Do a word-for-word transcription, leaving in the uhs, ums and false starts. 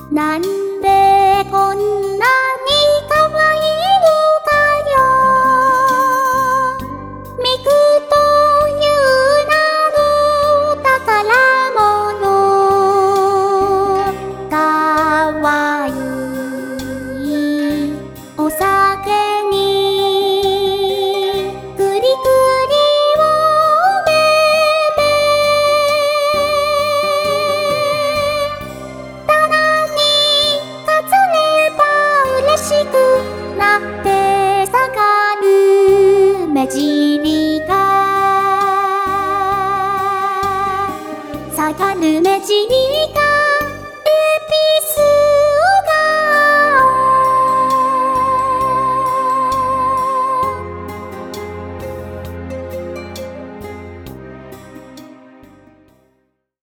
なんでこんなに可愛いのかよ。ミクという名の宝物、かわいいお酒にくりくりをめめ、棚にかつれば嬉しくなって下がる目尻が下がる目尻が